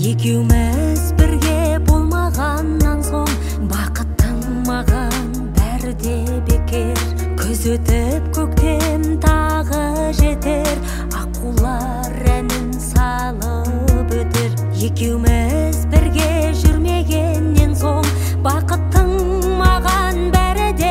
Екеуміз бірге болмағаннан соң бақыттың маған бәрі де бекер. Күз өтіп көктем тағы жетер, аққулар әнін салып өтер. Екеуміз бірге жүрмегеннен соң бақыттың маған бәрі де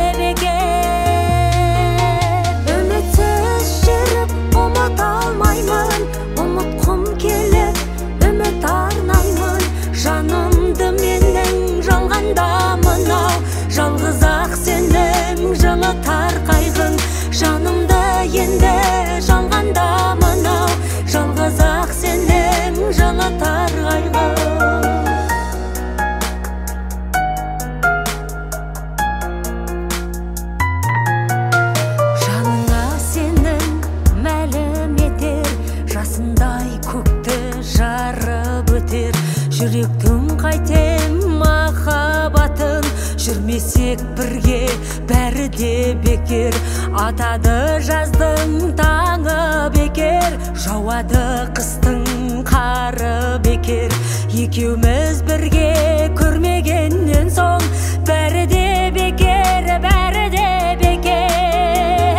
бекер. Үмітсіз жүріп ұмыта алмаймын, ұмытқым келіп үміт арнаймын. Жанымды менің жалғанда мынау, жалғыз ақ сенің жылытар қайғың. Жанымды енді жалғанда мынау, жалғыз ақ сенің жылытар қайғың. Жаныңа сенің мәлім етер, жасындай көкті жарып өтер. Жүректің қайтем махаббатын, жүрмесек бірге бәрі де бекер. Атады жаздың таңы бекер, жауады қыстың қары бекер. Екеуміз бірге көрмегеннен соң бәрі де бекер, бәрі де бекер.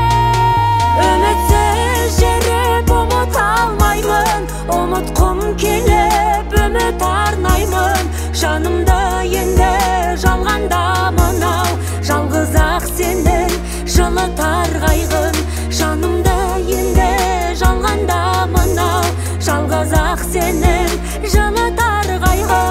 Үмітсіз жүріп ұмыта алмаймын, ұмытқым келіп үміт арнаймын. Жанымды енді жалғанда мынау, жалғыз ақ сенің жылытар қайғың. Жанымды енді жалғанда мынау, жалғыз ақ сенің жылытар қайғың.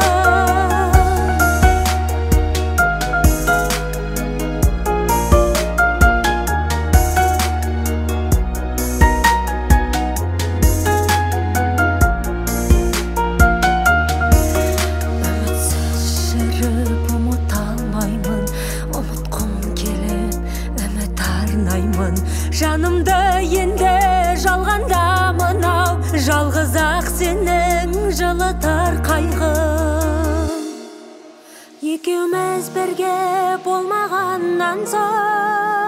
Жанымды енді жалғанда мынау, жалғыз ақ сенің жылытар қайғың. Екеуміз бірге болмағаннан соң